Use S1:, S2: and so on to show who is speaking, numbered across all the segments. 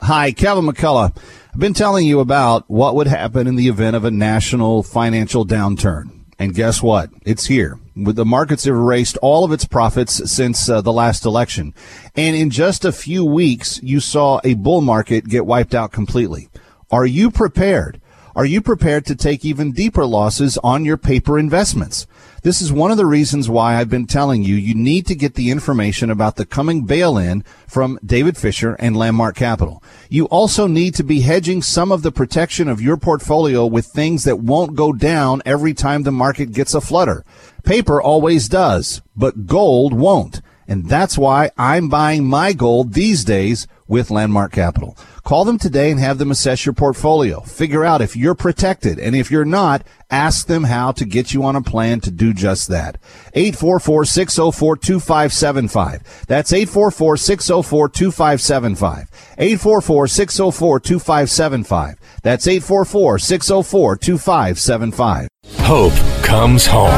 S1: Hi, Kevin McCullough. I've been telling you about what would happen in the event of a national financial downturn. And guess what? It's here. The markets have erased all of its profits since the last election. And in just a few weeks, you saw a bull market get wiped out completely. Are you prepared? Are you prepared to take even deeper losses on your paper investments? This is one of the reasons why I've been telling you need to get the information about the coming bail-in from David Fisher and Landmark Capital. You also need to be hedging some of the protection of your portfolio with things that won't go down every time the market gets a flutter. Paper always does, but gold won't. And that's why I'm buying my gold these days with Landmark Capital. Call them today and have them assess your portfolio. Figure out if you're protected. And if you're not, ask them how to get you on a plan to do just that. 844-604-2575. That's 844-604-2575. 844-604-2575. That's 844-604-2575.
S2: Hope comes home.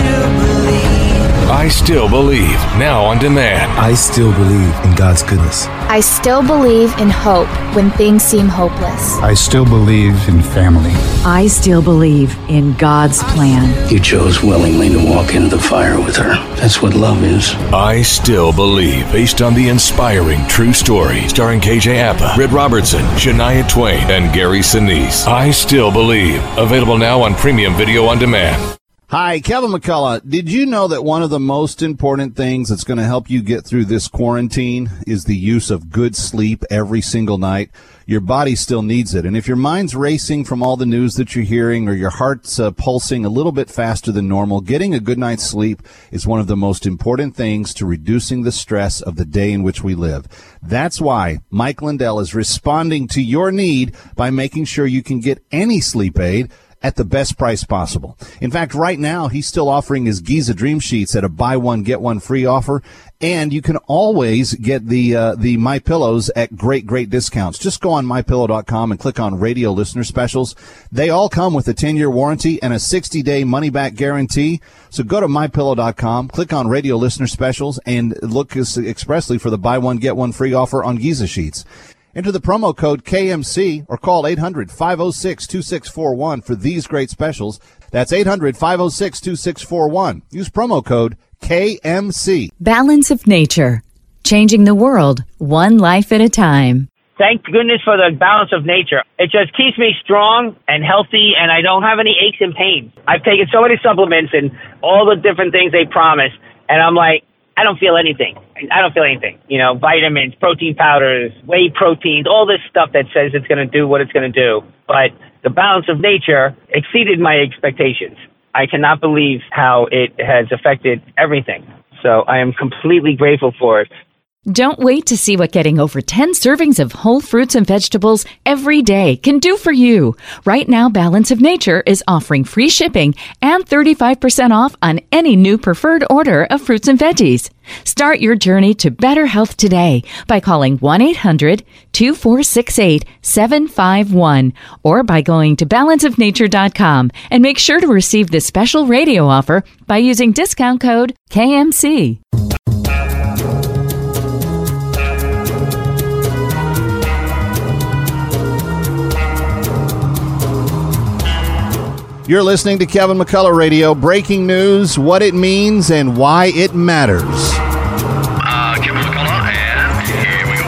S2: I Still Believe, now on demand.
S3: I still believe in God's goodness.
S4: I still believe in hope when things seem hopeless.
S5: I still believe in family.
S6: I still believe in God's plan.
S7: You chose willingly to walk into the fire with her. That's what love is.
S2: I Still Believe, based on the inspiring true story, starring KJ Apa, Britt Robertson, Shania Twain, and Gary Sinise. I Still Believe, available now on Premium Video on Demand.
S1: Hi, Kevin McCullough. Did you know that one of the most important things that's going to help you get through this quarantine is the use of good sleep every single night? Your body still needs it. And if your mind's racing from all the news that you're hearing or your heart's pulsing a little bit faster than normal, getting a good night's sleep is one of the most important things to reducing the stress of the day in which we live. That's why Mike Lindell is responding to your need by making sure you can get any sleep aid at the best price possible. In fact, right now, he's still offering his Giza Dream Sheets at a buy one, get one free offer. And you can always get the MyPillows at great discounts. Just go on MyPillow.com and click on Radio Listener Specials. They all come with a 10-year warranty and a 60-day money-back guarantee. So go to MyPillow.com, click on Radio Listener Specials, and look expressly for the buy one, get one free offer on Giza Sheets. Enter the promo code KMC or call 800-506-2641 for these great specials. That's 800-506-2641. Use promo code KMC.
S6: Balance of Nature. Changing the world, one life at a time.
S8: Thank goodness for the balance of nature. It just keeps me strong and healthy, and I don't have any aches and pains. I've taken so many supplements and all the different things they promise, and I'm like, I don't feel anything. You know, vitamins, protein powders, whey proteins, all this stuff that says it's going to do what it's going to do. But the balance of nature exceeded my expectations. I cannot believe how it has affected everything. So I am completely grateful for it.
S6: Don't wait to see what getting over 10 servings of whole fruits and vegetables every day can do for you. Right now, Balance of Nature is offering free shipping and 35% off on any new preferred order of fruits and veggies. Start your journey to better health today by calling 1-800-2468-751 or by going to balanceofnature.com and make sure to receive this special radio offer by using discount code KMC.
S1: You're listening to Kevin McCullough Radio. Breaking news, what it means, and why it matters.
S9: Kevin McCullough, and here we go.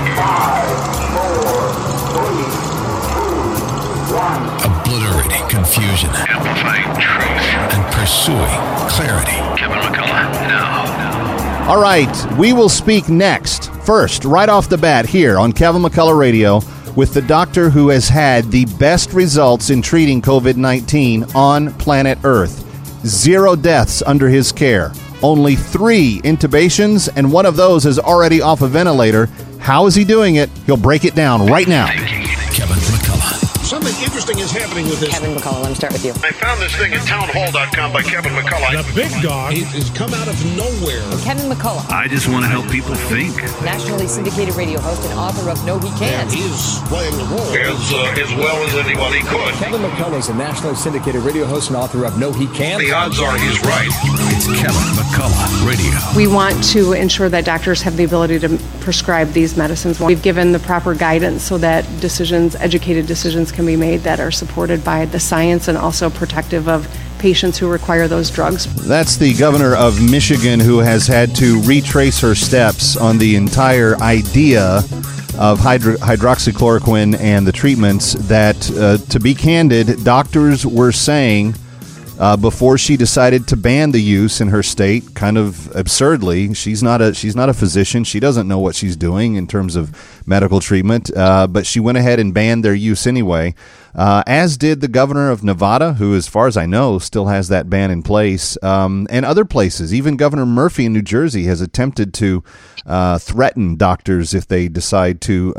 S3: 5, 4, 3, 2, 1. Obliterating confusion.
S9: Amplifying truth.
S3: And pursuing clarity.
S9: Kevin McCullough, now.
S1: All right, we will speak next. First, right off the bat here on Kevin McCullough Radio, with the doctor who has had the best results in treating COVID-19 on planet Earth. 0 deaths under his care. Only 3 intubations, and one of those is already off a ventilator. How is he doing it? He'll break it down right now.
S3: Kevin McCullough.
S10: something interesting is happening with this.
S11: Kevin McCullough, let me start with you.
S12: I found this thing at townhall.com by Kevin McCullough.
S10: The big dog has come out of nowhere.
S11: Kevin McCullough.
S13: I just want to help people think.
S11: Nationally syndicated radio host and author of No He Can't.
S10: He is playing the role
S12: as well as anybody could.
S14: Kevin McCullough is a nationally syndicated radio host and author of No He Can't.
S12: The odds are he's right.
S3: It's Kevin McCullough Radio.
S15: We want to ensure that doctors have the ability to prescribe these medicines. We've given the proper guidance so that educated decisions can be made that are supported by the science and also protective of patients who require those drugs.
S1: That's the governor of Michigan, who has had to retrace her steps on the entire idea of hydroxychloroquine and the treatments that, to be candid, doctors were saying before she decided to ban the use in her state, kind of absurdly. She's not a physician. She doesn't know what she's doing in terms of medical treatment, but she went ahead and banned their use anyway, as did the governor of Nevada, who, as far as I know, still has that ban in place, and other places. Even Governor Murphy in New Jersey has attempted to threaten doctors if they decide to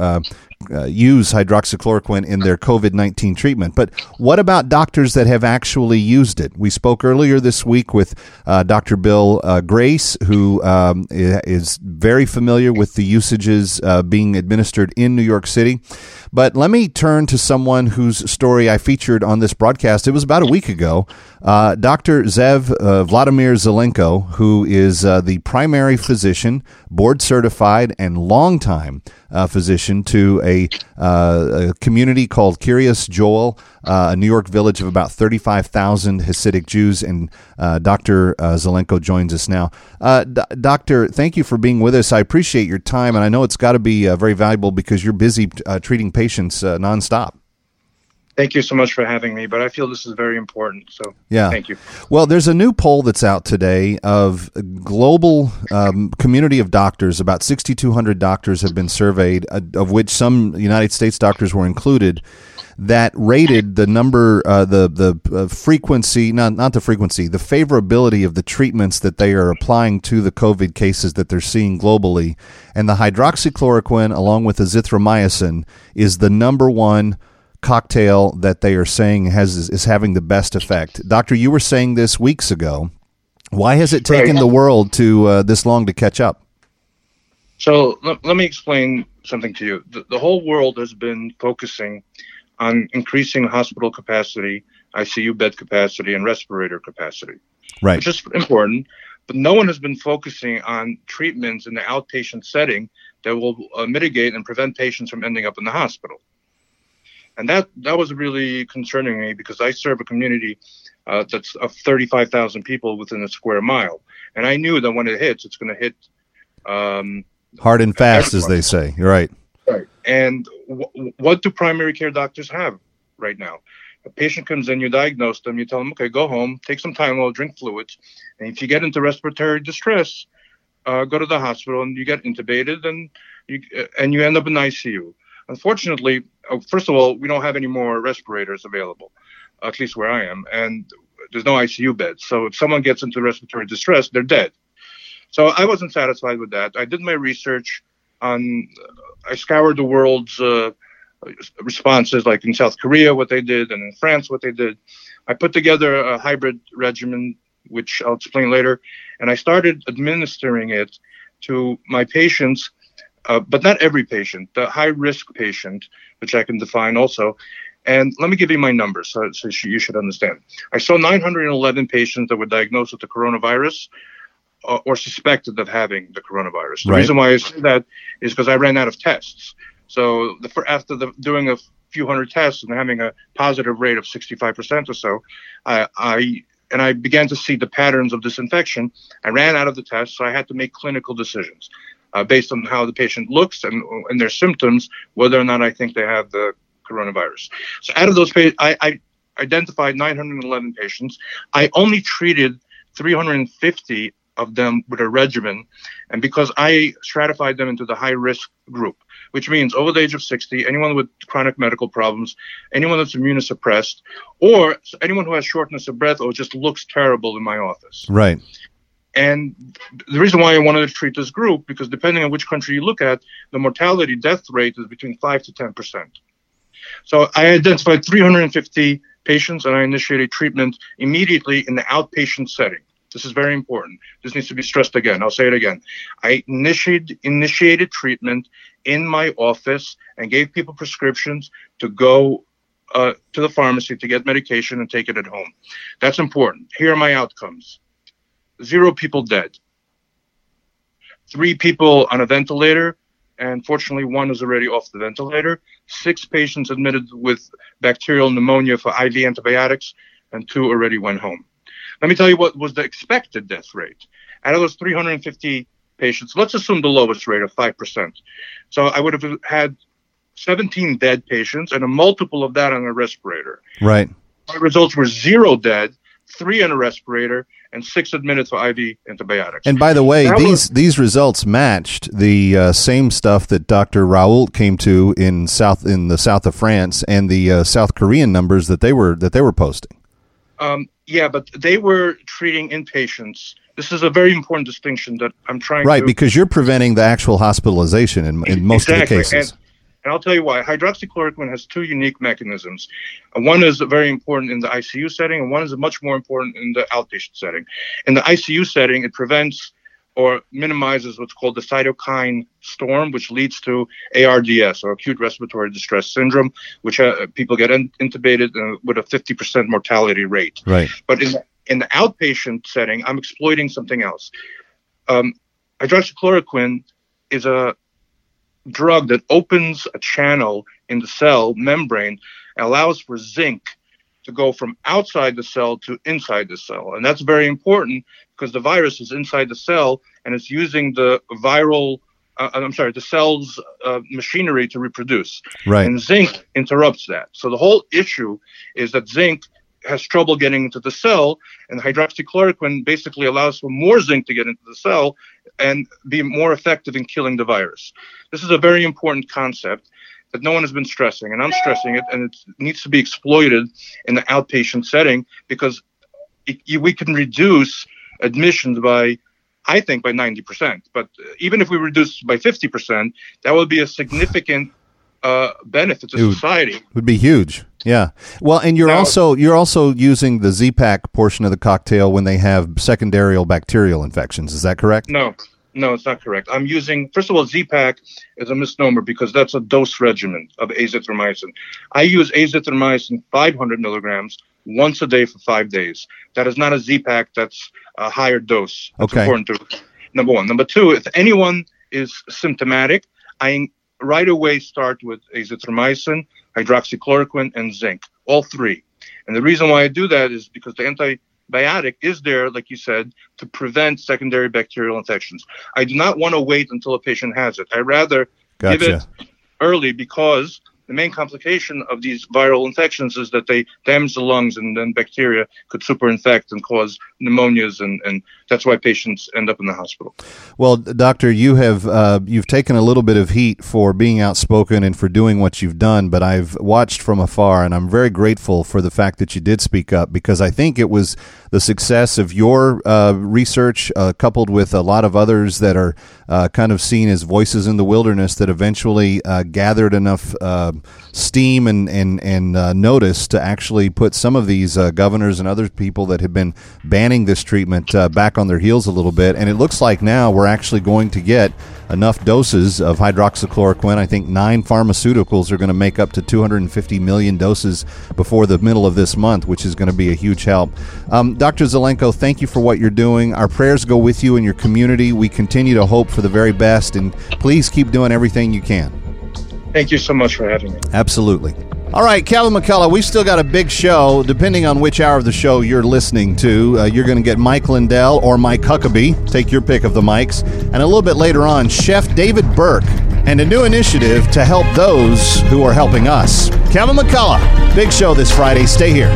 S1: use hydroxychloroquine in their COVID-19 treatment. But what about doctors that have actually used it? We spoke earlier this week with Dr. Bill Grace, who is very familiar with the usages being administered in New York City. But let me turn to someone whose story I featured on this broadcast. It was about a week ago. Dr. Vladimir Zelenko, who is the primary physician, board certified, and longtime physician to a community called Kiryas Joel, a New York village of about 35,000 Hasidic Jews. And Dr. Zelenko joins us now. Doctor, thank you for being with us. I appreciate your time, and I know it's got to be very valuable because you're busy treating patients nonstop.
S16: Thank you so much for having me, but I feel this is very important, so yeah. Thank you.
S1: Well, there's a new poll that's out today of a global community of doctors. About 6,200 doctors have been surveyed, of which some United States doctors were included, that rated the number, the frequency, not the frequency, the favorability of the treatments that they are applying to the COVID cases that they're seeing globally. And the hydroxychloroquine, along with azithromycin, is the number one cocktail that they are saying is having the best effect. Doctor, you were saying this weeks ago. Why has it taken the world to this long to catch up?
S16: So let me explain something to you. The whole world has been focusing on increasing hospital capacity, ICU bed capacity, and respirator capacity,
S1: right?
S16: Which is important, but no one has been focusing on treatments in the outpatient setting that will mitigate and prevent patients from ending up in the hospital. And that was really concerning me because I serve a community that's of 35,000 people within a square mile. And I knew that when it hits, it's going to hit
S1: hard and fast, everyone, as they say. You're right.
S16: Right. And what do primary care doctors have right now? A patient comes in, you diagnose them, you tell them, okay, go home, take some Tylenol, drink fluids. And if you get into respiratory distress, go to the hospital and you get intubated and you end up in ICU. Unfortunately, first of all, we don't have any more respirators available, at least where I am, and there's no ICU beds. So if someone gets into respiratory distress, they're dead. So I wasn't satisfied with that. I did my research I scoured the world's responses, like in South Korea, what they did, and in France, what they did. I put together a hybrid regimen, which I'll explain later, and I started administering it to my patients, but not every patient, the high-risk patient, which I can define also. And let me give you my numbers so you should understand. I saw 911 patients that were diagnosed with the coronavirus or suspected of having the coronavirus. The reason why I say that is because I ran out of tests. So after doing a few hundred tests and having a positive rate of 65% or so, I began to see the patterns of this infection. I ran out of the tests, so I had to make clinical decisions based on how the patient looks and their symptoms, whether or not I think they have the coronavirus. So out of those patients, I identified 911 patients. I only treated 350 of them with a regimen, and because I stratified them into the high-risk group, which means over the age of 60, anyone with chronic medical problems, anyone that's immunosuppressed, or anyone who has shortness of breath or just looks terrible in my office.
S1: Right.
S16: And the reason why I wanted to treat this group, because depending on which country you look at, the mortality death rate is between 5 to 10%. So I identified 350 patients, and I initiated treatment immediately in the outpatient setting. This is very important. This needs to be stressed again. I'll say it again. I initiated treatment in my office and gave people prescriptions to go to the pharmacy to get medication and take it at home. That's important. Here are my outcomes. 0 people dead. 3 people on a ventilator, and fortunately 1 is already off the ventilator. 6 patients admitted with bacterial pneumonia for IV antibiotics, and 2 already went home. Let me tell you what was the expected death rate. Out of those 350 patients, let's assume the lowest rate of 5%. So I would have had 17 dead patients and a multiple of that on a respirator.
S1: Right.
S16: My results were 0 dead, 3 on a respirator, and 6 admitted for IV antibiotics.
S1: And by the way, these results matched the same stuff that Dr. Raoult came to in the south of France and the South Korean numbers that they were posting.
S16: Yeah, but they were treating inpatients. This is a very important distinction that I'm trying to...
S1: Right, because you're preventing the actual hospitalization in most of the cases.
S16: And I'll tell you why. Hydroxychloroquine has 2 unique mechanisms. One is very important in the ICU setting, and one is much more important in the outpatient setting. In the ICU setting, it prevents or minimizes what's called the cytokine storm, which leads to ARDS, or acute respiratory distress syndrome, which people get intubated with a 50% mortality rate.
S1: Right.
S16: But in the outpatient setting, I'm exploiting something else. Hydroxychloroquine is a drug that opens a channel in the cell membrane and allows for zinc to go from outside the cell to inside the cell. And that's very important because the virus is inside the cell and it's using the the cell's machinery to reproduce.
S1: Right.
S16: And zinc interrupts that. So the whole issue is that zinc has trouble getting into the cell, and hydroxychloroquine basically allows for more zinc to get into the cell and be more effective in killing the virus. This is a very important concept that no one has been stressing, and I'm stressing it, and it needs to be exploited in the outpatient setting because we can reduce admissions by 90%. But even if we reduce by 50%, that would be a significant benefit to society.
S1: It would be huge. Yeah. Well, and you're also using the Z-Pak portion of the cocktail when they have secondary bacterial infections. Is that correct?
S16: No, it's not correct. I'm using, first of all, Z-Pak is a misnomer because that's a dose regimen of azithromycin. I use azithromycin 500 milligrams once a day for 5 days. That is not a Z-Pak. That's a higher dose. That's important to, number one. Number two, if anyone is symptomatic, I right away start with azithromycin, hydroxychloroquine, and zinc, all 3. And the reason why I do that is because the antibiotic is there, like you said, to prevent secondary bacterial infections. I do not want to wait until a patient has it. I rather give it early because the main complication of these viral infections is that they damage the lungs, and then bacteria could superinfect and cause pneumonias, and that's why patients end up in the hospital.
S1: Well, Doctor, you've taken a little bit of heat for being outspoken and for doing what you've done, but I've watched from afar, and I'm very grateful for the fact that you did speak up, because I think it was the success of your research coupled with a lot of others that are kind of seen as voices in the wilderness that eventually gathered enough steam and notice to actually put some of these governors and other people that have been banning this treatment back on their heels a little bit. And it looks like now we're actually going to get enough doses of hydroxychloroquine. I think 9 pharmaceuticals are going to make up to 250 million doses before the middle of this month, which is going to be a huge help. Dr. Zelenko, thank you for what you're doing. Our prayers go with you and your community. We continue to hope for the very best, and please keep doing everything you can.
S16: Thank you so much for having me.
S1: Absolutely. All right, Kevin McCullough, we've still got a big show. Depending on which hour of the show you're listening to, you're going to get Mike Lindell or Mike Huckabee. Take your pick of the mics. And a little bit later on, Chef David Burke and a new initiative to help those who are helping us. Kevin McCullough, big show this Friday. Stay here.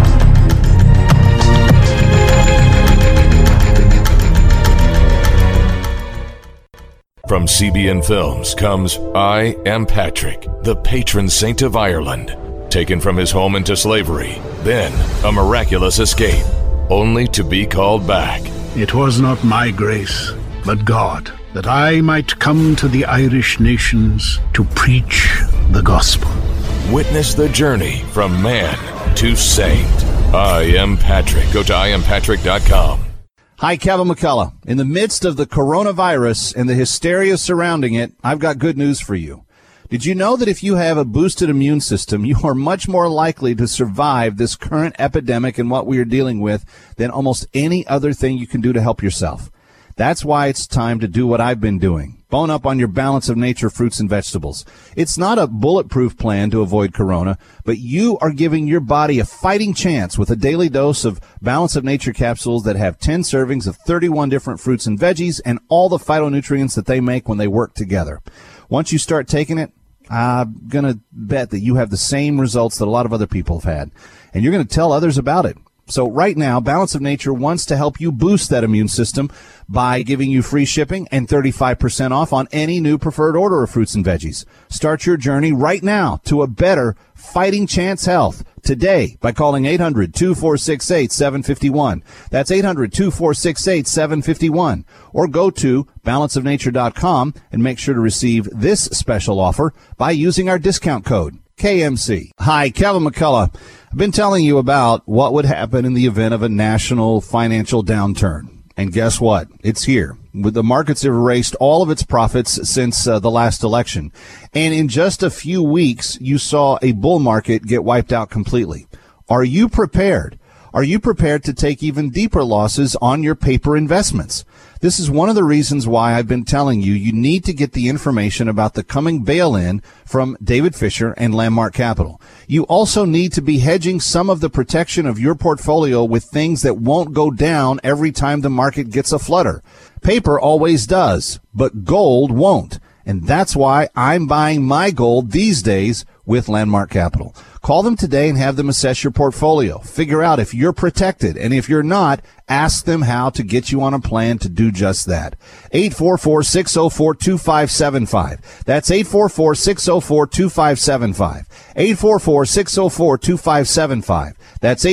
S2: From CBN Films comes I Am Patrick, the patron saint of Ireland, taken from his home into slavery, then a miraculous escape, only to be called back.
S13: It was not my grace, but God, that I might come to the Irish nations to preach the gospel.
S2: Witness the journey from man to saint. I am Patrick. Go to IamPatrick.com.
S1: Hi, Kevin McCullough. In the midst of the coronavirus and the hysteria surrounding it, I've got good news for you. Did you know that if you have a boosted immune system, you are much more likely to survive this current epidemic and what we are dealing with than almost any other thing you can do to help yourself? That's why it's time to do what I've been doing. Bone up on your Balance of Nature fruits and vegetables. It's not a bulletproof plan to avoid corona, but you are giving your body a fighting chance with a daily dose of Balance of Nature capsules that have 10 servings of 31 different fruits and veggies and all the phytonutrients that they make when they work together. Once you start taking it, I'm going to bet that you have the same results that a lot of other people have had, and you're going to tell others about it. So right now, Balance of Nature wants to help you boost that immune system by giving you free shipping and 35% off on any new preferred order of fruits and veggies. Start your journey right now to a better fighting chance health today by calling 800-2468-751. That's 800-2468-751. Or go to balanceofnature.com and make sure to receive this special offer by using our discount code, KMC. Hi, Kevin McCullough. I've been telling you about what would happen in the event of a national financial downturn. And guess what? It's here. The markets have erased all of its profits since the last election. And in just a few weeks, you saw a bull market get wiped out completely. Are you prepared? Are you prepared to take even deeper losses on your paper investments? This is one of the reasons why I've been telling you need to get the information about the coming bail-in from David Fisher and Landmark Capital. You also need to be hedging some of the protection of your portfolio with things that won't go down every time the market gets a flutter. Paper always does, but gold won't. And that's why I'm buying my gold these days with Landmark Capital. Call them today and have them assess your portfolio. Figure out if you're protected. And if you're not, ask them how to get you on a plan to do just that. 844-604-2575. That's 844-604-2575. 844-604-2575. That's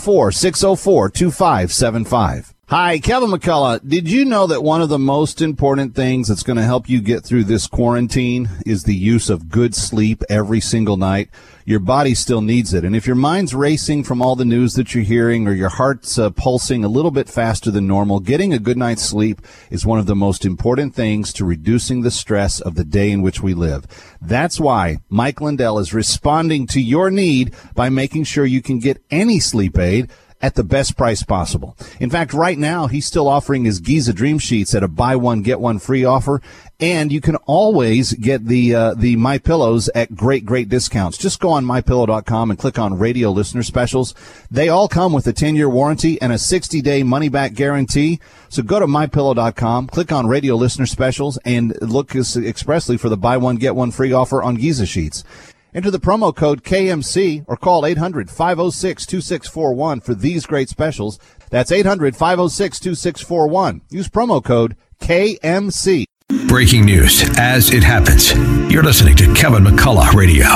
S1: 844-604-2575. Hi, Kevin McCullough. Did you know that one of the most important things that's going to help you get through this quarantine is the use of good sleep every single night? Your body still needs it. And if your mind's racing from all the news that you're hearing or your heart's pulsing a little bit faster than normal, getting a good night's sleep is one of the most important things to reducing the stress of the day in which we live. That's why Mike Lindell is responding to your need by making sure you can get any sleep aid at the best price possible. In fact, right now, he's still offering his Giza Dream Sheets at a buy one, get one free offer. And you can always get the MyPillows at great discounts. Just go on MyPillow.com and click on Radio Listener Specials. They all come with a 10-year warranty and a 60-day money-back guarantee. So go to MyPillow.com, click on Radio Listener Specials, and look expressly for the buy one, get one free offer on Giza Sheets. Enter the promo code KMC or call 800-506-2641 for these great specials. That's 800-506-2641. Use promo code KMC.
S3: Breaking news as it happens. You're listening to Kevin McCullough Radio.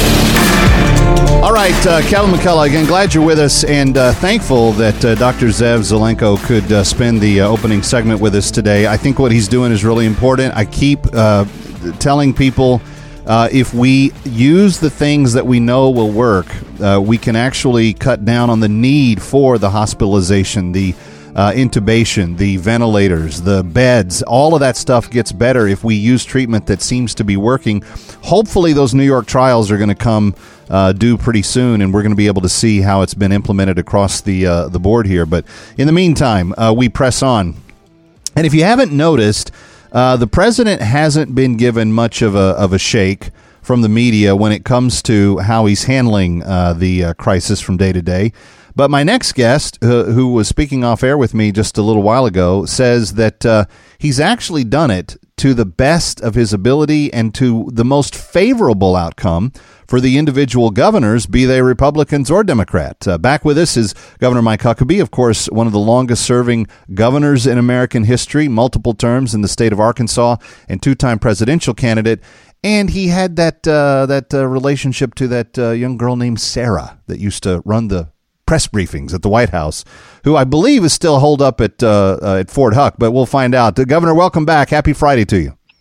S1: All right, Kevin McCullough, again, glad you're with us, and thankful that Dr. Zev Zelenko could spend the opening segment with us today. I think what he's doing is really important. I keep telling people if we use the things that we know will work, we can actually cut down on the need for the hospitalization, the intubation, the ventilators, the beds. All of that stuff gets better if we use treatment that seems to be working. Hopefully those New York trials are going to come due pretty soon, and we're going to be able to see how it's been implemented across the board here. But in the meantime, we press on. And if you haven't noticed, the president hasn't been given much of a shake from the media when it comes to how he's handling the crisis from day to day. But my next guest, who was speaking off air with me just a little while ago, says that he's actually done it to the best of his ability and to the most favorable outcome for the individual governors, be they Republicans or Democrat. Back with us is Governor Mike Huckabee, of course, one of the longest-serving governors in American history, multiple terms in the state of Arkansas, and two-time presidential candidate. And he had that relationship to that young girl named Sarah that used to run the press briefings at the White House, who I believe is still holed up at Fort Huck, but we'll find out. Governor, welcome back. Happy Friday to you.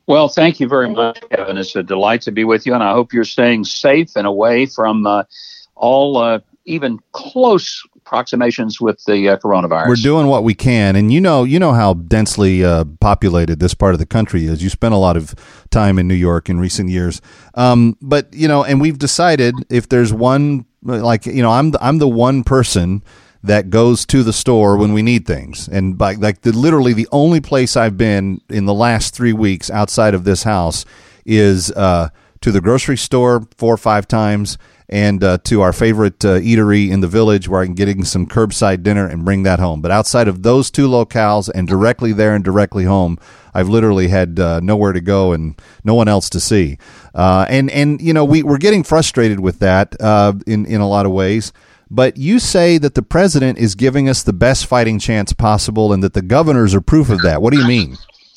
S17: Well, thank you very much, Kevin. It's a delight to be with you, and I hope you're staying safe and away from all even close approximations with the coronavirus.
S1: We're doing what we can, and you know how densely populated this part of the country is. You spent a lot of time in New York in recent years, but and we've decided if there's one, I'm the one person that goes to the store when we need things. And by literally the only place I've been in the last 3 weeks outside of this house is to the grocery store 4 or 5 times and to our favorite eatery in the village where I can get some curbside dinner and bring that home. But outside of those 2 locales and directly there and directly home, I've literally had nowhere to go and no one else to see. We're getting frustrated with that in a lot of ways. But you say that the president is giving us the best fighting chance possible and that the governors are proof of that. What do you mean?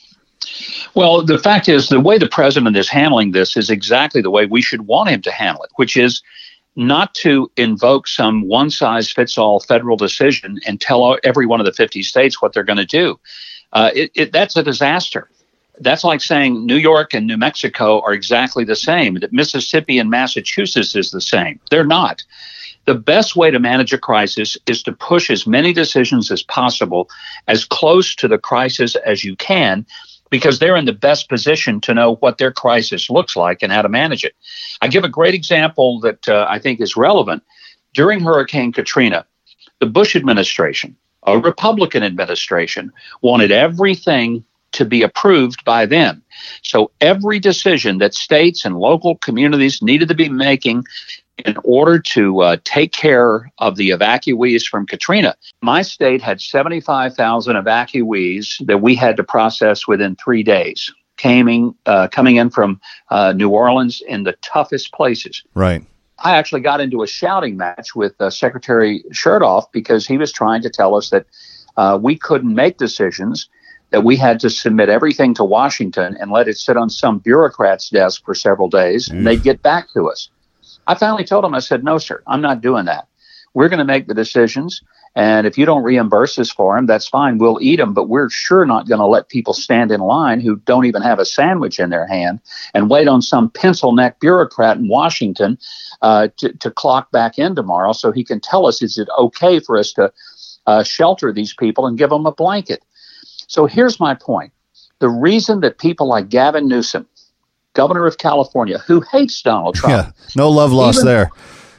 S17: Well, the fact is the way the president is handling this is exactly the way we should want him to handle it, which is not to invoke some one-size-fits-all federal decision and tell every one of the 50 states what they're going to do. That's a disaster. That's like saying New York and New Mexico are exactly the same, that Mississippi and Massachusetts is the same. They're not. The best way to manage a crisis is to push as many decisions as possible, as close to the crisis as you can, because they're in the best position to know what their crisis looks like and how to manage it. I give a great example that I think is relevant. During Hurricane Katrina, the Bush administration, a Republican administration, wanted everything to be approved by them. So every decision that states and local communities needed to be making in order to take care of the evacuees from Katrina. My state had 75,000 evacuees that we had to process within 3 days, coming in from New Orleans in the toughest places.
S1: Right.
S17: I actually got into a shouting match with Secretary Chertoff because he was trying to tell us that we couldn't make decisions, that we had to submit everything to Washington and let it sit on some bureaucrat's desk for several days, and they'd get back to us. I finally told him, I said, no, sir, I'm not doing that. We're going to make the decisions. And if you don't reimburse us for them, that's fine. We'll eat them. But we're sure not going to let people stand in line who don't even have a sandwich in their hand and wait on some pencil neck bureaucrat in Washington to clock back in tomorrow so he can tell us, is it okay for us to shelter these people and give them a blanket? So here's my point. The reason that people like Gavin Newsom, governor of California, who hates Donald Trump.
S1: Yeah, no love lost there.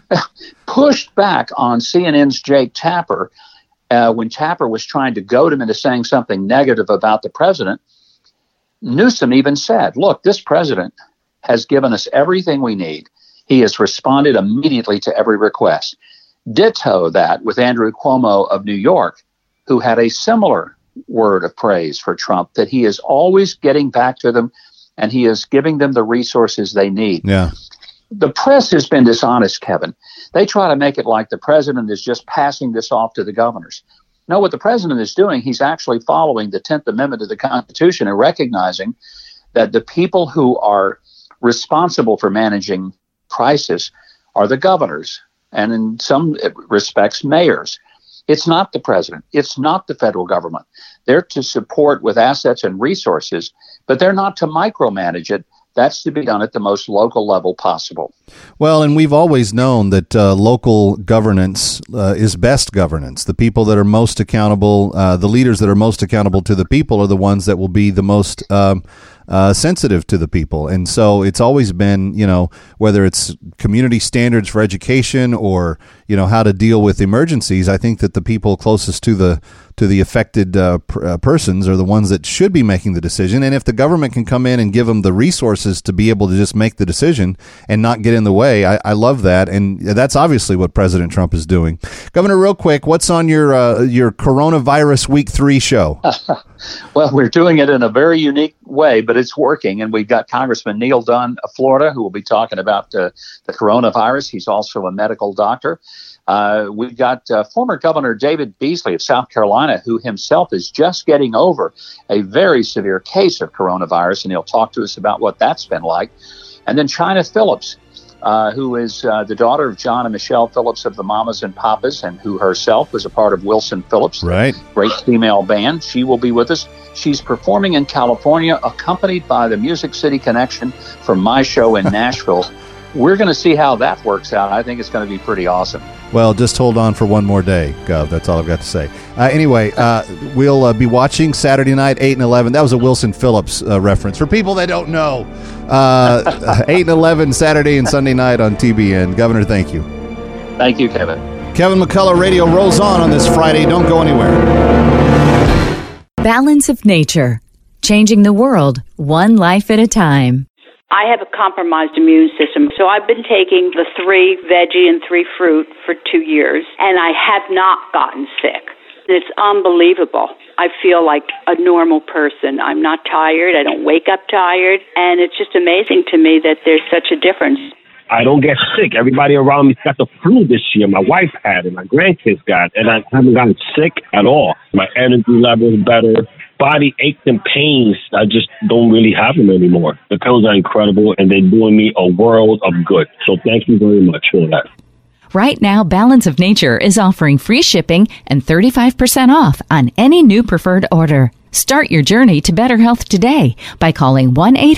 S17: Pushed back on CNN's Jake Tapper when Tapper was trying to goad him into saying something negative about the president. Newsom even said, look, this president has given us everything we need. He has responded immediately to every request. Ditto that with Andrew Cuomo of New York, who had a similar word of praise for Trump, that he is always getting back to them and he is giving them the resources they need.
S1: Yeah.
S17: The press has been dishonest, Kevin. They try to make it like the president is just passing this off to the governors. No, what the president is doing, he's actually following the 10th Amendment of the Constitution and recognizing that the people who are responsible for managing crisis are the governors and in some respects mayors. It's not the president. It's not the federal government. They're to support with assets and resources, but they're not to micromanage it. That's to be done at the most local level possible.
S1: Well, and we've always known that local governance is best governance. The people that are most accountable, the leaders that are most accountable to the people are the ones that will be the most sensitive to the people. And so it's always been, whether it's community standards for education or, how to deal with emergencies, I think that the people closest to the affected persons are the ones that should be making the decision. And if the government can come in and give them the resources to be able to just make the decision and not get in the way, I love that. And that's obviously what President Trump is doing. Governor, real quick, what's on your coronavirus week 3 show?
S17: Well, we're doing it in a very unique way, but it's working. And we've got Congressman Neil Dunn of Florida, who will be talking about the coronavirus. He's also a medical doctor. We've got former Governor David Beasley of South Carolina, who himself is just getting over a very severe case of coronavirus, and he'll talk to us about what that's been like. And then Chynna Phillips, who is the daughter of John and Michelle Phillips of the Mamas and Papas, and who herself was a part of Wilson Phillips,
S1: right?
S17: Great female band. She will be with us. She's performing in California, accompanied by the Music City Connection from my show in Nashville. We're going to see how that works out. I think it's going to be pretty awesome.
S1: Well, just hold on for one more day, Gov. That's all I've got to say. Anyway, we'll be watching Saturday night, 8 and 11. That was a Wilson Phillips reference. For people that don't know, 8 and 11 Saturday and Sunday night on TBN. Governor, thank you.
S17: Thank you, Kevin.
S1: Kevin McCullough Radio rolls on this Friday. Don't go anywhere.
S6: Balance of Nature. Changing the world, one life at a time.
S18: I have a compromised immune system, so I've been taking the 3 veggie and 3 fruit for 2 years, and I have not gotten sick. It's unbelievable. I feel like a normal person. I'm not tired. I don't wake up tired, and it's just amazing to me that there's such a difference.
S19: I don't get sick. Everybody around me's got the flu this year. My wife had it. My grandkids got it, and I haven't gotten sick at all. My energy level is better. Body aches and pains, I just don't really have them anymore. The pills are incredible, and they're doing me a world of good. So thank you very much for that.
S6: Right now, Balance of Nature is offering free shipping and 35% off on any new preferred order. Start your journey to better health today by calling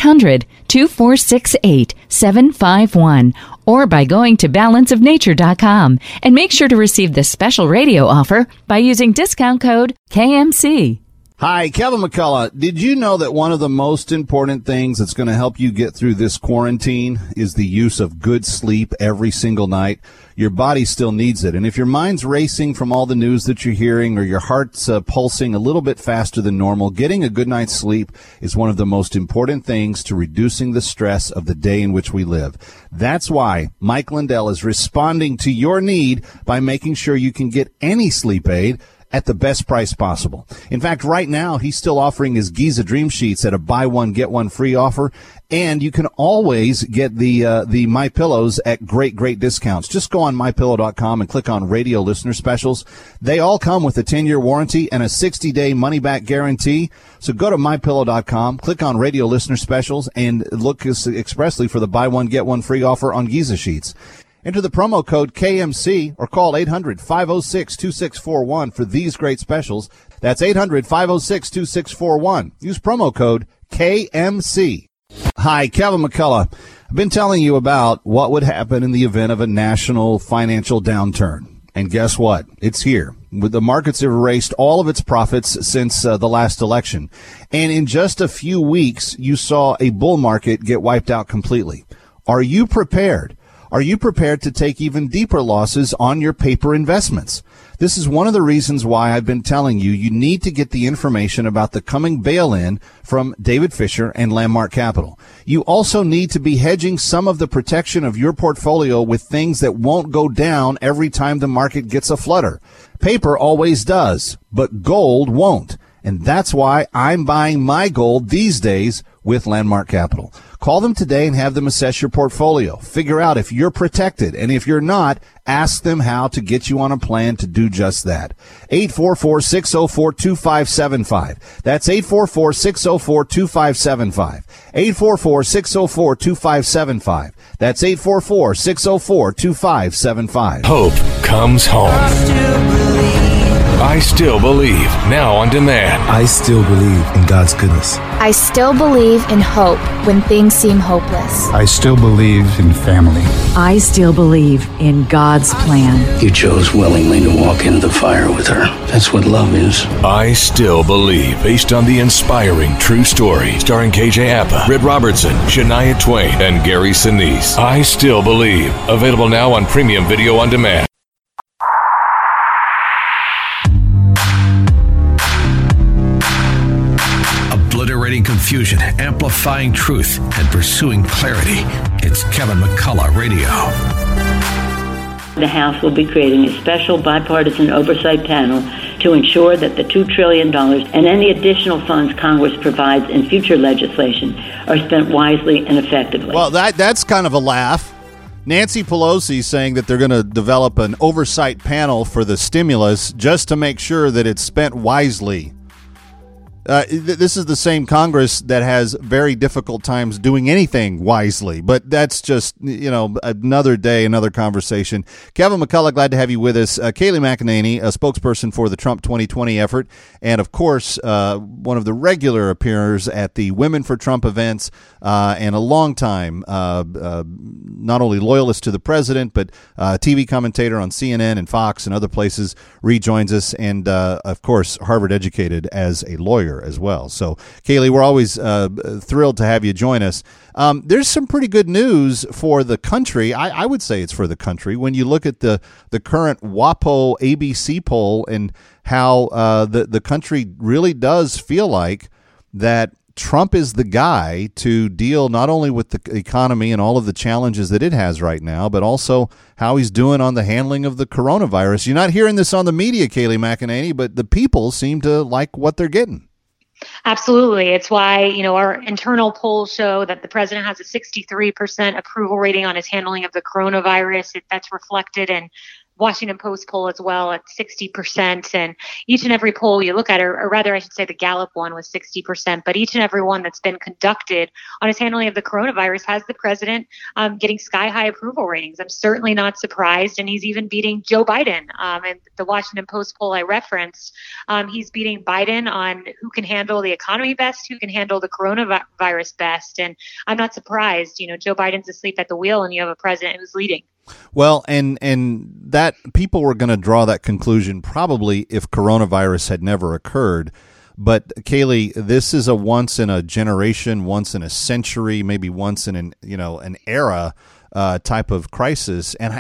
S6: 1-800-2468-751 or by going to balanceofnature.com, and make sure to receive this special radio offer by using discount code KMC.
S1: Hi, Kevin McCullough. Did you know that one of the most important things that's going to help you get through this quarantine is the use of good sleep every single night? Your body still needs it. And if your mind's racing from all the news that you're hearing, or your heart's pulsing a little bit faster than normal, getting a good night's sleep is one of the most important things to reducing the stress of the day in which we live. That's why Mike Lindell is responding to your need by making sure you can get any sleep aid at the best price possible. In fact, right now, he's still offering his Giza Dream Sheets at a buy one, get one free offer. And you can always get the MyPillows at great discounts. Just go on MyPillow.com and click on Radio Listener Specials. They all come with a 10-year warranty and a 60-day money-back guarantee. So go to MyPillow.com, click on Radio Listener Specials, and look expressly for the buy one, get one free offer on Giza Sheets. Enter the promo code KMC or call 800-506-2641 for these great specials. That's 800-506-2641. Use promo code KMC. Hi, Kevin McCullough. I've been telling you about what would happen in the event of a national financial downturn. And guess what? It's here. The markets have erased all of its profits since the last election. And in just a few weeks, you saw a bull market get wiped out completely. Are you prepared? Are you prepared to take even deeper losses on your paper investments? This is one of the reasons why I've been telling you need to get the information about the coming bail-in from David Fisher and Landmark Capital. You also need to be hedging some of the protection of your portfolio with things that won't go down every time the market gets a flutter. Paper always does, but gold won't. And that's why I'm buying my gold these days with Landmark Capital. Call them today and have them assess your portfolio. Figure out if you're protected. And if you're not, ask them how to get you on a plan to do just that. 844-604-2575. That's 844-604-2575. 844-604-2575. That's 844-604-2575.
S2: Hope comes home. I Still Believe, now on demand.
S5: I still believe in God's goodness.
S4: I still believe in hope when things seem hopeless.
S5: I still believe in family.
S6: I still believe in God's plan.
S7: You chose willingly to walk into the fire with her. That's what love is.
S2: I Still Believe, based on the inspiring true story, starring KJ Apa, Britt Robertson, Shania Twain, and Gary Sinise. I Still Believe, available now on premium video on demand.
S3: Obliterating confusion, amplifying truth, and pursuing clarity. It's Kevin McCullough Radio.
S20: The House will be creating a special bipartisan oversight panel to ensure that the $2 trillion and any additional funds Congress provides in future legislation are spent wisely and effectively.
S1: Well, that's kind of a laugh. Nancy Pelosi saying that they're going to develop an oversight panel for the stimulus just to make sure that it's spent wisely. This is the same Congress that has very difficult times doing anything wisely, but that's just, another day, another conversation. Kevin McCullough, glad to have you with us. Kayleigh McEnany, a spokesperson for the Trump 2020 effort, and of course, one of the regular appearers at the Women for Trump events, and a long time, not only loyalist to the president, but TV commentator on CNN and Fox and other places, rejoins us, and of course, Harvard educated as a lawyer as well. So, Kayleigh, we're always thrilled to have you join us. There's some pretty good news for the country. I would say it's for the country when you look at the current WAPO ABC poll and how the country really does feel like that Trump is the guy to deal not only with the economy and all of the challenges that it has right now, but also how he's doing on the handling of the coronavirus. You're not hearing this on the media, Kayleigh McEnany, but the people seem to like what they're getting.
S21: Absolutely. It's why, our internal polls show that the president has a 63% approval rating on his handling of the coronavirus. That's reflected in Washington Post poll as well at 60%. And each and every poll you look at, or rather I should say the Gallup one was 60%, but each and every one that's been conducted on his handling of the coronavirus has the president getting sky-high approval ratings. I'm certainly not surprised. And he's even beating Joe Biden. And the Washington Post poll I referenced, he's beating Biden on who can handle the economy best, who can handle the coronavirus best. And I'm not surprised. Joe Biden's asleep at the wheel and you have a president who's leading.
S1: Well, and that people were going to draw that conclusion probably if coronavirus had never occurred. But Kayleigh, this is a once in a generation, once in a century, maybe once in an era type of crisis. And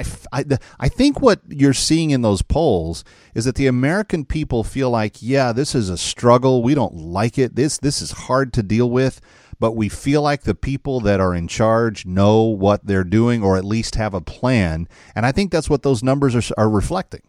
S1: I think what you're seeing in those polls is that the American people feel like, yeah, this is a struggle. We don't like it. This is hard to deal with. But we feel like the people that are in charge know what they're doing or at least have a plan. And I think that's what those numbers are reflecting.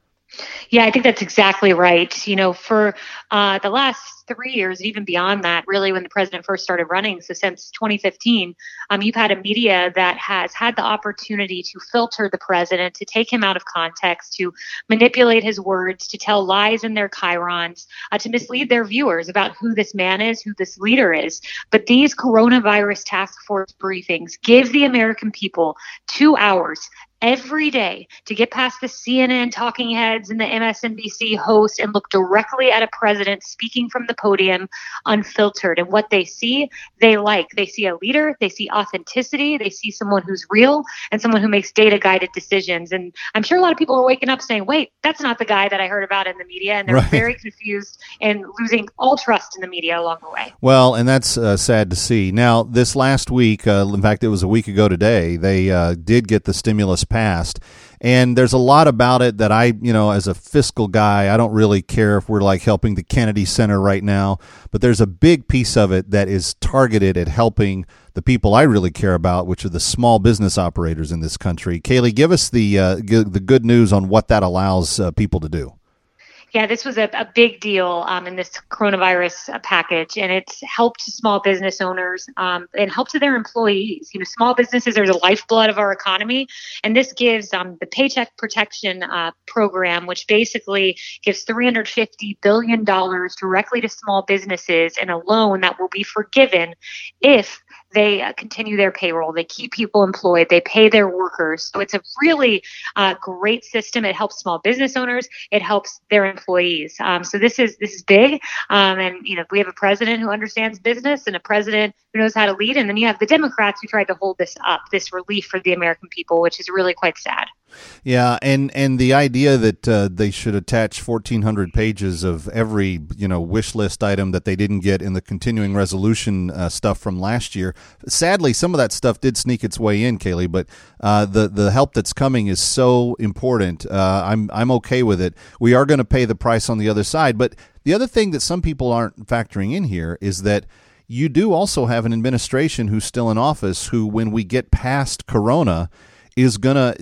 S21: Yeah, I think that's exactly right. For the last 3 years, even beyond that, really when the president first started running, so since 2015, you've had a media that has had the opportunity to filter the president, to take him out of context, to manipulate his words, to tell lies in their chyrons, to mislead their viewers about who this man is, who this leader is. But these coronavirus task force briefings give the American people 2 hours every day to get past the CNN talking heads and the MSNBC host and look directly at a president speaking from the podium unfiltered. And what they see, they like. They see a leader, they see authenticity, they see someone who's real and someone who makes data-guided decisions. And I'm sure a lot of people are waking up saying, wait, that's not the guy that I heard about in the media. And they're very confused and losing all trust in the media along the way. Well,
S1: and that's sad to see. Now, this last week, in fact, it was a week ago today, they did get the stimulus passed. And there's a lot about it that I, as a fiscal guy, I don't really care if we're like helping the Kennedy Center right now. But there's a big piece of it that is targeted at helping the people I really care about, which are the small business operators in this country. Kayleigh, give us the good news on what that allows people to do.
S21: Yeah, this was a big deal in this coronavirus package, and it's helped small business owners and help to their employees. Small businesses are the lifeblood of our economy, and this gives the Paycheck Protection Program, which basically gives $350 billion directly to small businesses in a loan that will be forgiven if they continue their payroll, they keep people employed, they pay their workers. So it's a really great system. It helps small business owners. It helps their employees. So this is big. And we have a president who understands business and a president who knows how to lead. And then you have the Democrats who tried to hold this up, this relief for the American people, which is really quite sad.
S1: Yeah, and the idea that they should attach 1,400 pages of every wish list item that they didn't get in the continuing resolution stuff from last year. Sadly, some of that stuff did sneak its way in, Kayleigh, but the help that's coming is so important. I'm okay with it. We are going to pay the price on the other side, but the other thing that some people aren't factoring in here is that you do also have an administration who's still in office who, when we get past Corona, is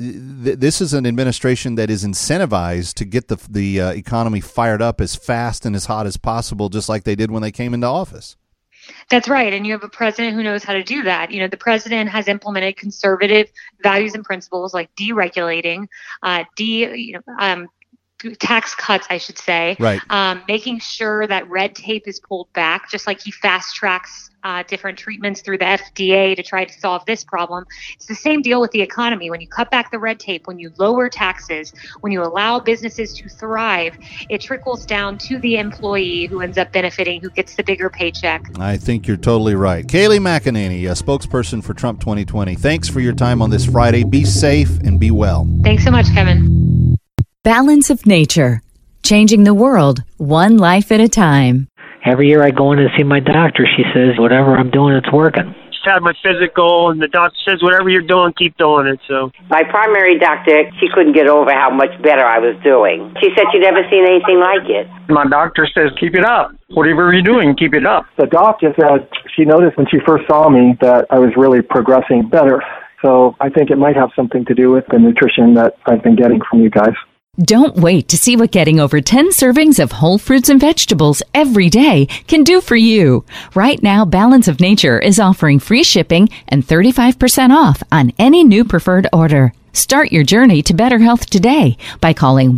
S1: this is an administration that is incentivized to get the economy fired up as fast and as hot as possible, just like they did when they came into office.
S21: That's right. And you have a president who knows how to do that. The president has implemented conservative values and principles like deregulating, tax cuts, I should say.
S1: Right.
S21: Making sure that red tape is pulled back, just like he fast tracks different treatments through the FDA to try to solve this problem. It's the same deal with the economy. When you cut back the red tape, when you lower taxes, when you allow businesses to thrive, it trickles down to the employee who ends up benefiting, who gets the bigger paycheck.
S1: I think you're totally right. Kayleigh McEnany, a spokesperson for Trump 2020. Thanks for your time on this Friday. Be safe and be well.
S21: Thanks so much, Kevin.
S6: Balance of Nature. Changing the world, one life at a time.
S8: Every year I go in to see my doctor. She says, whatever I'm doing, it's working.
S22: Just had my physical, and the doctor says, whatever you're doing, keep doing it. So
S23: my primary doctor, she couldn't get over how much better I was doing. She said she'd never seen anything like it.
S22: My doctor says, keep it up. Whatever you're doing, keep it up.
S24: The doctor said she noticed when she first saw me that I was really progressing better. So I think it might have something to do with the nutrition that I've been getting from you guys.
S6: Don't wait to see what getting over 10 servings of whole fruits and vegetables every day can do for you. Right now, Balance of Nature is offering free shipping and 35% off on any new preferred order. Start your journey to better health today by calling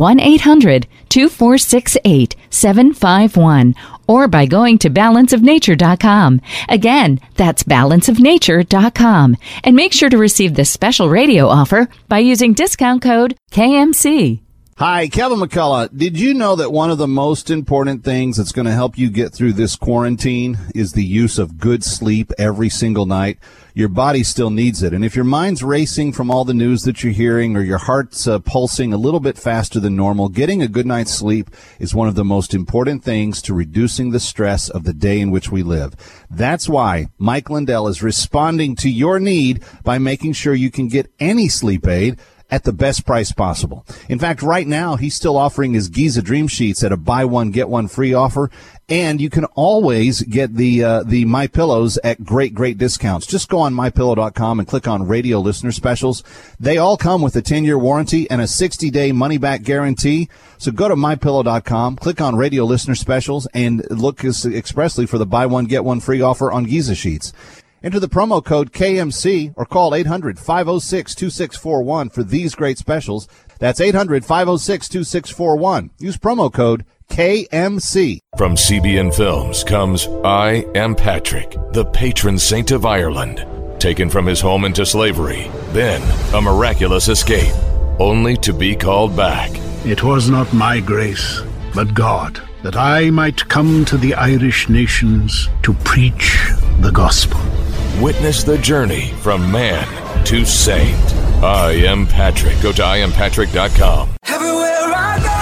S6: 1-800-2468-751 or by going to balanceofnature.com. Again, that's balanceofnature.com. And make sure to receive this special radio offer by using discount code KMC.
S1: Hi, Kevin McCullough. Did you know that one of the most important things that's going to help you get through this quarantine is the use of good sleep every single night? Your body still needs it. And if your mind's racing from all the news that you're hearing or your heart's pulsing a little bit faster than normal, getting a good night's sleep is one of the most important things to reducing the stress of the day in which we live. That's why Mike Lindell is responding to your need by making sure you can get any sleep aid at the best price possible. In fact, right now, he's still offering his Giza Dream Sheets at a buy one, get one free offer. And you can always get the MyPillows at great discounts. Just go on MyPillow.com and click on Radio Listener Specials. They all come with a 10-year warranty and a 60-day money-back guarantee. So go to MyPillow.com, click on Radio Listener Specials, and look expressly for the buy one, get one free offer on Giza Sheets. Enter the promo code KMC or call 800-506-2641 for these great specials. That's 800-506-2641. Use promo code KMC.
S2: From CBN Films comes I Am Patrick, the patron saint of Ireland, taken from his home into slavery, then a miraculous escape, only to be called back.
S13: It was not my grace, but God, that I might come to the Irish nations to preach the gospel.
S2: Witness the journey from man to saint. I Am Patrick. Go to IamPatrick.com.
S25: Everywhere I go,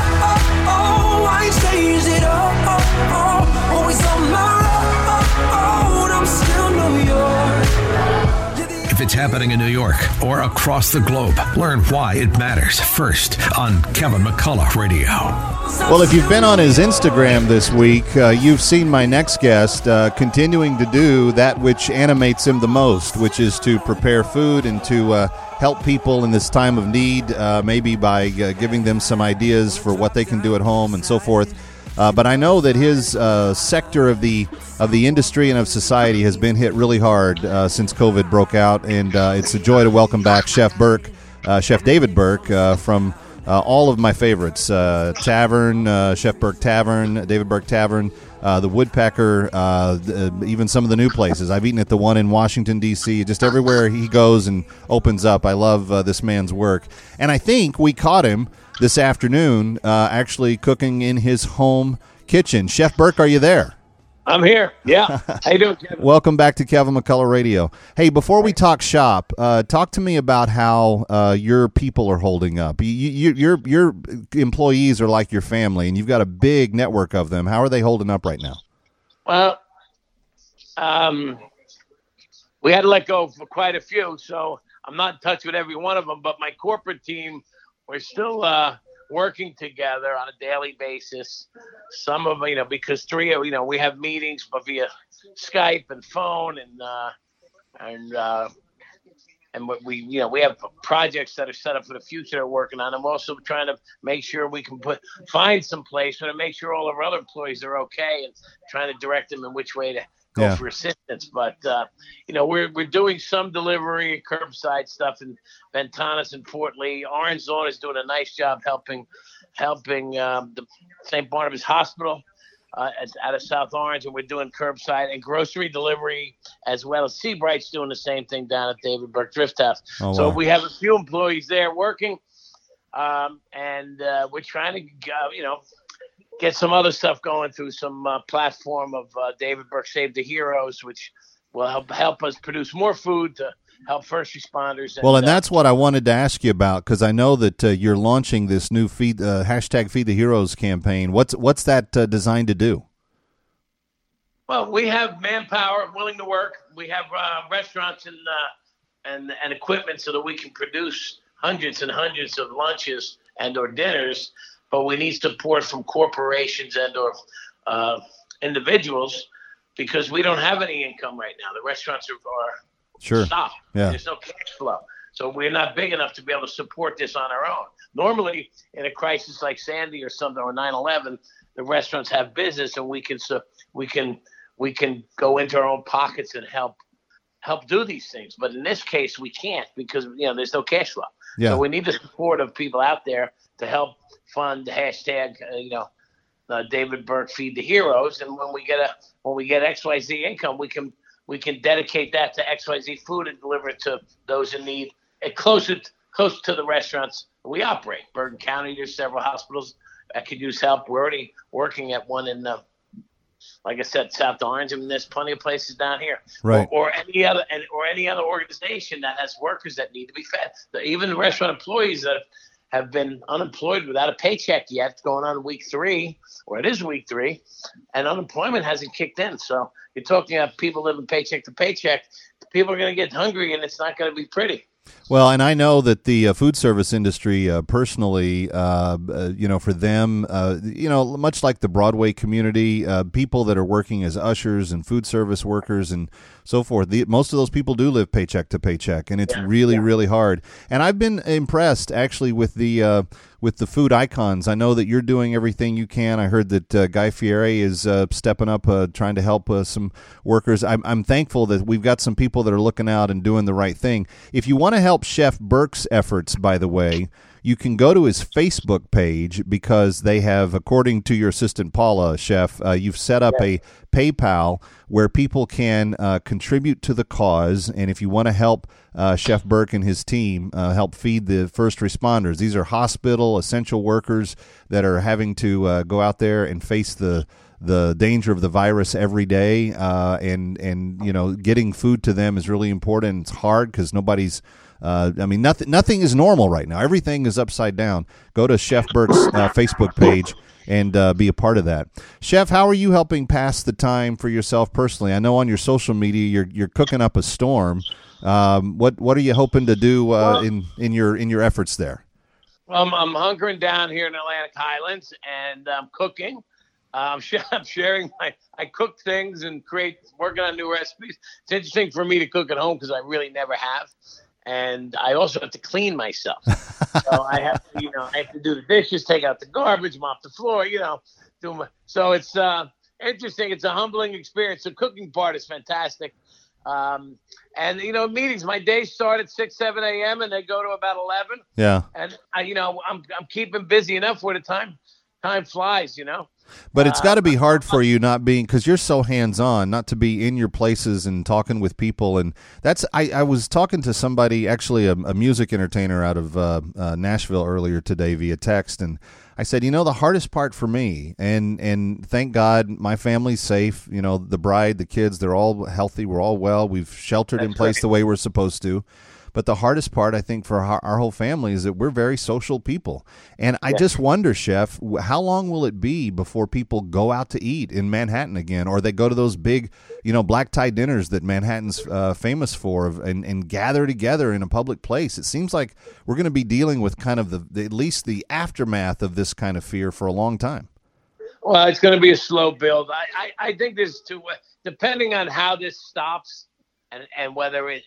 S25: I change it all. Always on my road, I'm still New York.
S3: If it's happening in New York or across the globe, learn why it matters first on Kevin McCullough Radio.
S1: Well, if you've been on his Instagram this week, you've seen my next guest continuing to do that which animates him the most, which is to prepare food and to help people in this time of need, maybe by giving them some ideas for what they can do at home and so forth. But I know that his sector of the industry and of society has been hit really hard since COVID broke out, and it's a joy to welcome back Chef David Burke from all of my favorites, Tavern, Chef Burke Tavern, David Burke Tavern, the Woodpecker, even some of the new places. I've eaten at the one in Washington, D.C., just everywhere he goes and opens up. I love this man's work. And I think we caught him this afternoon actually cooking in his home kitchen. Chef Burke, are you there?
S26: I'm here. Yeah. How you doing, Kevin?
S1: Welcome back to Kevin McCullough Radio. Hey, before we talk shop, talk to me about how your people are holding up. Your employees are like your family, and you've got a big network of them. How are they holding up right now?
S26: Well, we had to let go of quite a few, so I'm not in touch with every one of them, but my corporate team, we're still working together on a daily basis. Some of them, because we have meetings but via Skype and phone and we have projects that are set up for the future they're working on. I'm also trying to make sure we can find some place to make sure all of our other employees are okay and trying to direct them in which way to go for assistance. But we're doing some delivery, curbside stuff in Ventanas and Fort Lee. Orange Zone is doing a nice job helping helping the St. Barnabas Hospital out of South Orange, and we're doing curbside and grocery delivery, as well as Seabright's doing the same thing down at David Burke Drift House. So we have a few employees there working, and we're trying to, get some other stuff going through some platform of David Burke Save the Heroes, which will help us produce more food to help first responders.
S1: And that's what I wanted to ask you about, because I know that you're launching this new hashtag Feed the Heroes campaign. What's that designed to do?
S26: Well, we have manpower willing to work. We have restaurants and equipment so that we can produce hundreds and hundreds of lunches and or dinners, but we need support from corporations and or individuals, because we don't have any income right now. The restaurants are stopped.
S1: Yeah.
S26: There's no cash flow. So we're not big enough to be able to support this on our own. Normally, in a crisis like Sandy or something, or 9/11, the restaurants have business, and we can go into our own pockets and help do these things. But in this case, we can't, because there's no cash flow.
S1: Yeah.
S26: So we need the support of people out there to help fund the hashtag, David Burke Feed the Heroes. And when we get XYZ income, we can dedicate that to XYZ food and deliver it to those in need, close to the restaurants we operate. Bergen County, there's several hospitals that could use help. We're already working at one in, like I said, South Orange, and there's plenty of places down here.
S1: Right.
S26: Or any other organization that has workers that need to be fed. Even the restaurant employees that have been unemployed without a paycheck yet, going on week 3, or it is week 3, and unemployment hasn't kicked in. So you're talking about people living paycheck to paycheck. People are going to get hungry, and it's not going to be pretty.
S1: Well, and I know that the food service industry, personally, for them, much like the Broadway community, people that are working as ushers and food service workers and so forth, most of those people do live paycheck to paycheck, and it's really hard. And I've been impressed, actually, with the food icons. I know that you're doing everything you can. I heard that Guy Fieri is stepping up, trying to help some workers. I'm thankful that we've got some people that are looking out and doing the right thing. If you want to help Chef Burke's efforts, by the way, you can go to his Facebook page, because they have, according to your assistant Paula, Chef, you've set up a PayPal where people can contribute to the cause. And if you want to help Chef Burke and his team help feed the first responders, these are hospital essential workers that are having to go out there and face the danger of the virus every day, and getting food to them is really important. It's hard because nobody's nothing is normal right now. Everything is upside down. Go to Chef Burke's Facebook page and be a part of that. Chef, how are you helping pass the time for yourself personally? I know on your social media you're cooking up a storm. What are you hoping to do in your efforts there?
S26: I'm hunkering down here in Atlantic Highlands, and I'm cooking. I'm sharing I cook things and working on new recipes. It's interesting for me to cook at home because I really never have. And I also have to clean myself. So I have to do the dishes, take out the garbage, mop the floor, so it's interesting. It's a humbling experience. The cooking part is fantastic. And meetings, my days start at 6, 7 a.m. and they go to about 11.
S1: Yeah.
S26: And I'm keeping busy enough where the time flies,
S1: But it's got to be hard for you not being, because you're so hands-on, not to be in your places and talking with people. And that's I was talking to somebody, actually a music entertainer out of Nashville earlier today via text, and I said, the hardest part for me, and thank God my family's safe, the bride, the kids, they're all healthy, we're all well, we've sheltered in place the way we're supposed to. But the hardest part, I think, for our whole family is that we're very social people. And I just wonder, Chef, how long will it be before people go out to eat in Manhattan again, or they go to those big, black tie dinners that Manhattan's famous for, and gather together in a public place? It seems like we're going to be dealing with kind of at least the aftermath of this kind of fear for a long time.
S26: Well, it's going to be a slow build. I think there's depending on how this stops. And whether it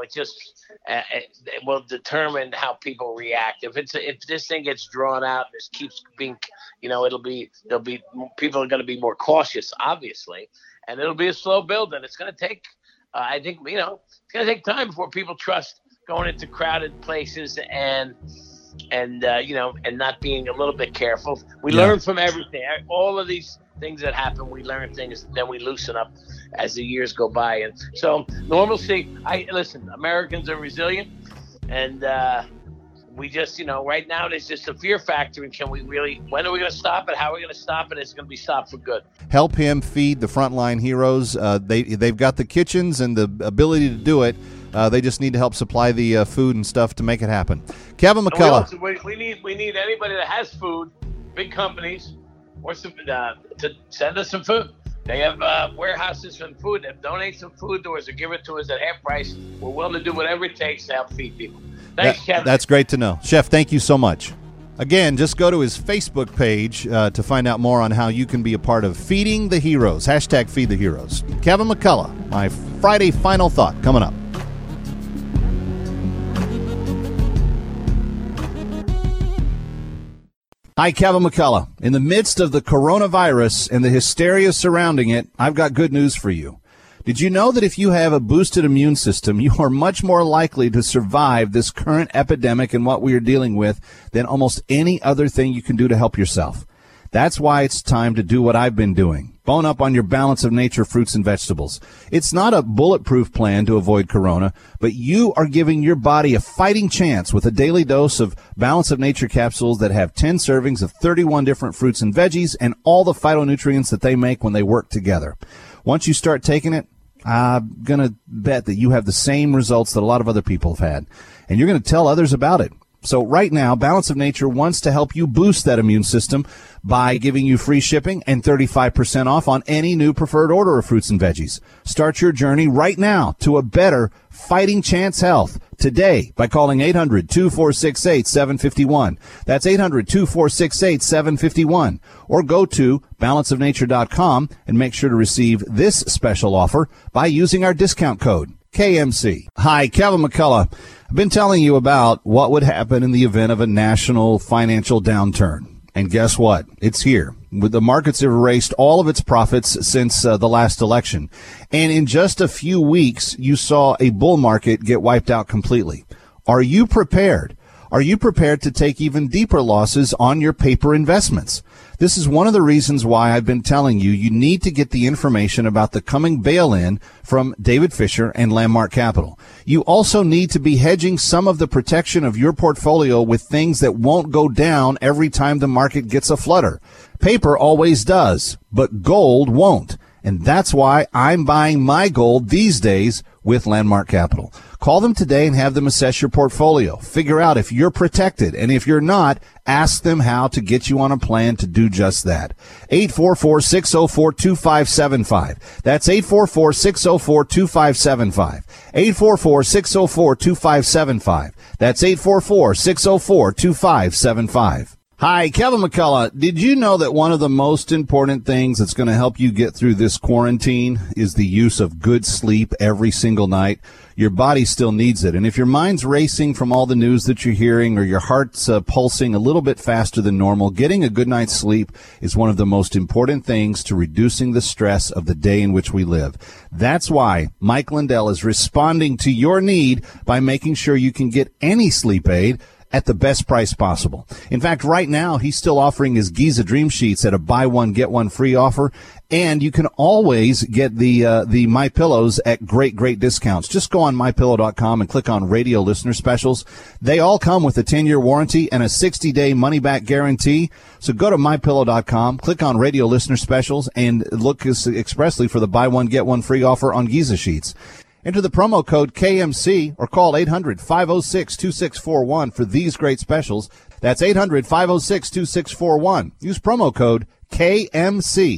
S26: will determine how people react. If this thing gets drawn out, this keeps being, there'll be people are going to be more cautious, obviously, and it'll be a slow build, and it's going to take, I think, it's going to take time before people trust going into crowded places and and and not being a little bit careful. We learn from everything. All of these things that happen, we learn things, then we loosen up as the years go by. And so normalcy, listen, Americans are resilient, and we just, right now there's just a fear factor. And when are we going to stop it? How are we going to stop it? It's going to be stopped for good.
S1: Help him feed the frontline heroes. They've got the kitchens and the ability to do it. They just need to help supply the food and stuff to make it happen. Kevin McCullough.
S26: We need anybody that has food, big companies, or some, to send us some food. They have warehouses for food. Donate some food to us or give it to us at half price. We're willing to do whatever it takes to help feed people. Thanks, Kevin.
S1: That's great to know. Chef, thank you so much. Again, just go to his Facebook page to find out more on how you can be a part of Feeding the Heroes. # Feed the Heroes. Kevin McCullough, my Friday final thought coming up. Hi, Kevin McCullough. In the midst of the coronavirus and the hysteria surrounding it, I've got good news for you. Did you know that if you have a boosted immune system, you are much more likely to survive this current epidemic and what we are dealing with than almost any other thing you can do to help yourself? That's why it's time to do what I've been doing. Bone up on your Balance of Nature fruits and vegetables. It's not a bulletproof plan to avoid corona, but you are giving your body a fighting chance with a daily dose of Balance of Nature capsules that have 10 servings of 31 different fruits and veggies and all the phytonutrients that they make when they work together. Once you start taking it, I'm going to bet that you have the same results that a lot of other people have had, and you're going to tell others about it. So right now, Balance of Nature wants to help you boost that immune system by giving you free shipping and 35% off on any new preferred order of fruits and veggies. Start your journey right now to a better fighting chance health today by calling 800-2468-751. That's 800-2468-751. Or go to balanceofnature.com and make sure to receive this special offer by using our discount code, KMC. Hi, Kevin McCullough. I've been telling you about what would happen in the event of a national financial downturn. And guess what? It's here. The markets have erased all of its profits since the last election. And in just a few weeks, you saw a bull market get wiped out completely. Are you prepared? Are you prepared to take even deeper losses on your paper investments? This is one of the reasons why I've been telling you need to get the information about the coming bail-in from David Fisher and Landmark Capital. You also need to be hedging some of the protection of your portfolio with things that won't go down every time the market gets a flutter. Paper always does, but gold won't. And that's why I'm buying my gold these days with Landmark Capital. Call them today and have them assess your portfolio. Figure out if you're protected. And if you're not, ask them how to get you on a plan to do just that. 844-604-2575. That's 844-604-2575. 844-604-2575. That's 844-604-2575. Hi, Kevin McCullough. Did you know that one of the most important things that's going to help you get through this quarantine is the use of good sleep every single night? Your body still needs it. And if your mind's racing from all the news that you're hearing or your heart's pulsing a little bit faster than normal, getting a good night's sleep is one of the most important things to reducing the stress of the day in which we live. That's why Mike Lindell is responding to your need by making sure you can get any sleep aid at the best price possible. In fact, right now, he's still offering his Giza Dream Sheets at a buy one, get one free offer. And you can always get the MyPillows at great discounts. Just go on MyPillow.com and click on Radio Listener Specials. They all come with a 10-year warranty and a 60-day money-back guarantee. So go to MyPillow.com, click on Radio Listener Specials, and look expressly for the buy one, get one free offer on Giza Sheets. Enter the promo code KMC or call 800-506-2641 for these great specials. That's 800-506-2641. Use promo code KMC.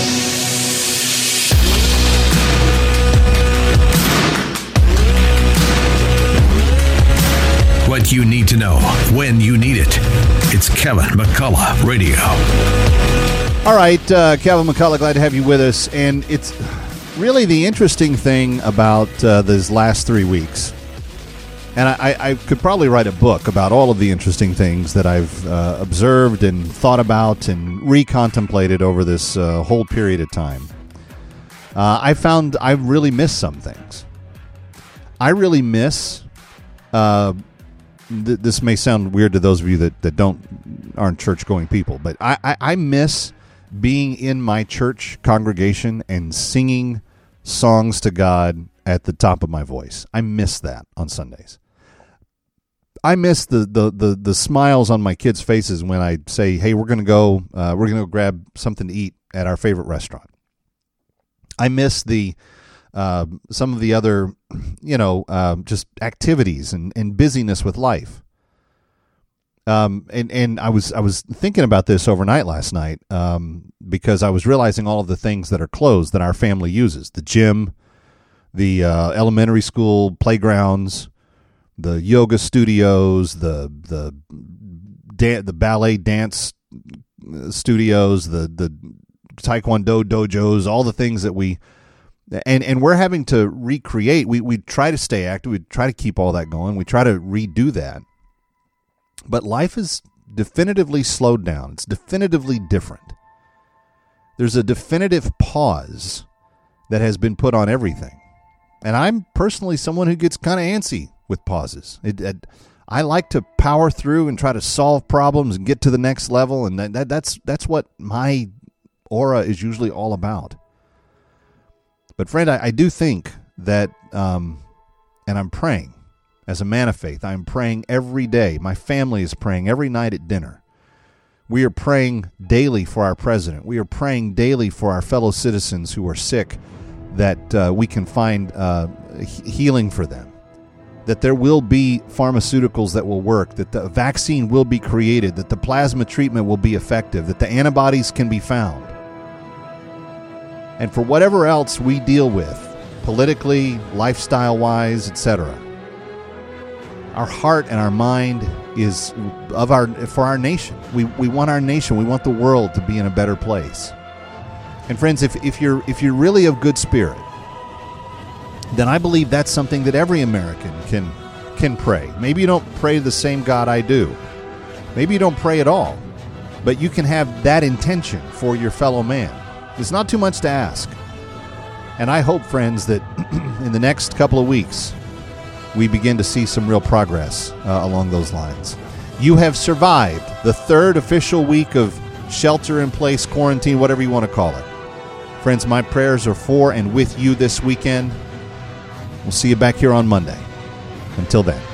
S3: What you need to know when you need it. It's Kevin McCullough Radio.
S1: All right, Kevin McCullough, glad to have you with us. And it's really the interesting thing about these last 3 weeks, and I could probably write a book about all of the interesting things that I've observed and thought about and recontemplated over this whole period of time. I found I really miss some things. I really miss this may sound weird to those of you that aren't church-going people, but I miss being in my church congregation and singing songs to God at the top of my voice. I miss that on Sundays. I miss the smiles on my kids' faces when I say, "Hey, we're gonna go grab something to eat at our favorite restaurant." I miss some of the other, just activities and busyness with life. And I was thinking about this overnight last night because I was realizing all of the things that are closed that our family uses: the gym, the elementary school playgrounds, the yoga studios, the ballet dance studios, the taekwondo dojos, all the things that and we're having to recreate. We try to stay active. We try to keep all that going. We try to redo that. But life is definitively slowed down. It's definitively different. There's a definitive pause that has been put on everything. And I'm personally someone who gets kind of antsy with pauses. I like to power through and try to solve problems and get to the next level, and that's what my aura is usually all about. But friend, I do think that, and I'm praying as a man of faith. I'm praying every day. My family is praying every night at dinner. We are praying daily for our president. We are praying daily for our fellow citizens who are sick, that we can find healing for them, that there will be pharmaceuticals that will work, that the vaccine will be created, that the plasma treatment will be effective, that the antibodies can be found. And for whatever else we deal with, politically, lifestyle-wise, etc., our heart and our mind is for our nation. We want our nation. We want the world to be in a better place. And friends, if you're really of good spirit, then I believe that's something that every American can pray. Maybe you don't pray to the same God I do. Maybe you don't pray at all. But you can have that intention for your fellow man. It's not too much to ask. And I hope, friends, that in the next couple of weeks, we begin to see some real progress along those lines. You have survived the third official week of shelter-in-place quarantine, whatever you want to call it. Friends, my prayers are for and with you this weekend. We'll see you back here on Monday. Until then.